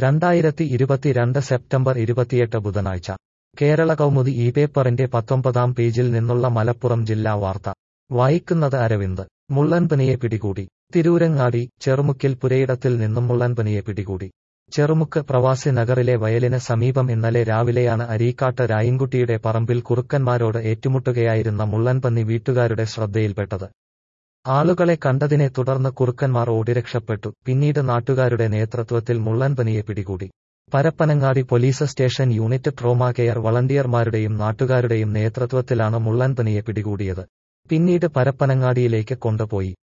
2022 September 28 ബുധനാഴ്ച കേരള കൗമുദി ഈ പേപ്പറിന്റെ 19-ാം പേജിൽ നിന്നുള്ള മലപ്പുറം ജില്ലാ വാർത്ത വായിക്കുന്നത് അരവിന്ദ്. മുള്ളൻപനിയെ പിടികൂടി. തിരൂരങ്ങാടി, ചെറുമുക്കിൽ പുരയിടത്തിൽ നിന്നും മുള്ളൻപനിയെ പിടികൂടി. ചെറുമുക്ക് പ്രവാസി നഗറിലെ വയലിന് സമീപം ഇന്നലെ രാവിലെയാണ് അരീക്കാട്ട് രായിൻകുട്ടിയുടെ പറമ്പിൽ കുറുക്കന്മാരോട് ഏറ്റുമുട്ടുകയായിരുന്ന മുള്ളൻപന്നി വീട്ടുകാരുടെ ശ്രദ്ധയിൽപ്പെട്ടത്. ആളുകളെ കണ്ടതിനെ തുടർന്ന് കുറുക്കന്മാർ ഓടിരക്ഷപ്പെട്ടു. പിന്നീട് നാട്ടുകാരുടെ നേതൃത്വത്തിൽ മുള്ളൻപനിയെ പിടികൂടി. Parappanangadi police station unit trauma care വളണ്ടിയർമാരുടെയും നാട്ടുകാരുടെയും നേതൃത്വത്തിലാണ് മുള്ളൻപനിയെ പിടികൂടിയത്. പിന്നീട് പരപ്പനങ്ങാടിയിലേക്ക് കൊണ്ടുപോയി.